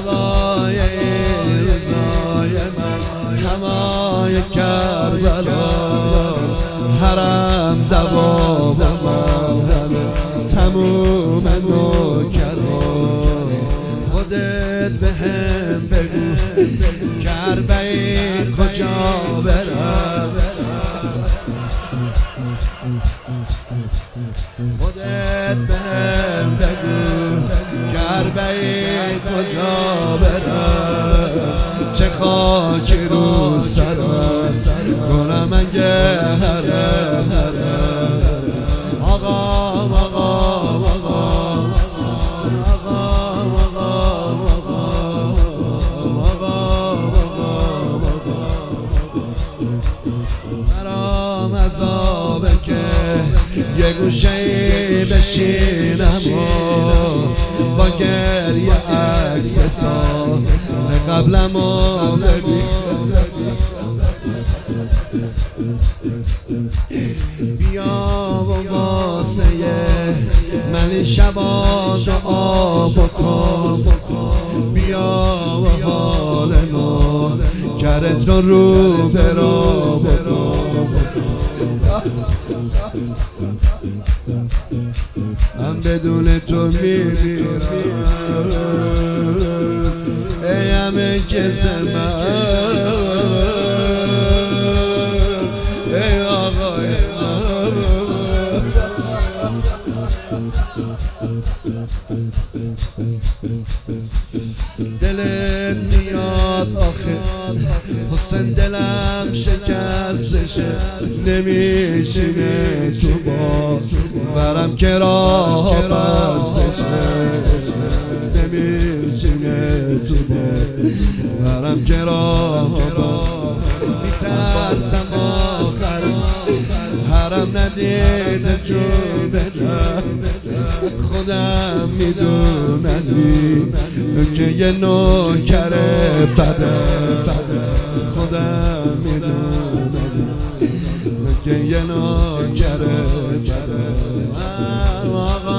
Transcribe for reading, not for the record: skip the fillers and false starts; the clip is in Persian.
هوای این روزای من، هوای کربلا، حرم دوام من، تموم نوکران. خودت بهم بگو کربلا کجا برم، خودت بهم بگو کربلا کجا برم، چه خاکی رو سرم کنم اگه حرم آقا آقا برام عذابه که یه گوشه‌ای بشینم و با گریه عکس سال قبلم و ببینم. بیا و واسه من شبا دعا بکن، بیا و حال نوکرت رو برا بکن. من بدون تو میمیرم ای همه کس من، ای آقای دلت میاد آخه حسین، دلم شکستشه نمیشینه تو با برم که راه بستشه، نمیشینه تو با برم که راه میترسم آخر حرم ندیده جون بدم، خودم میدونم که یه نوکر بده، خودم میدونم که یه نوکر بده.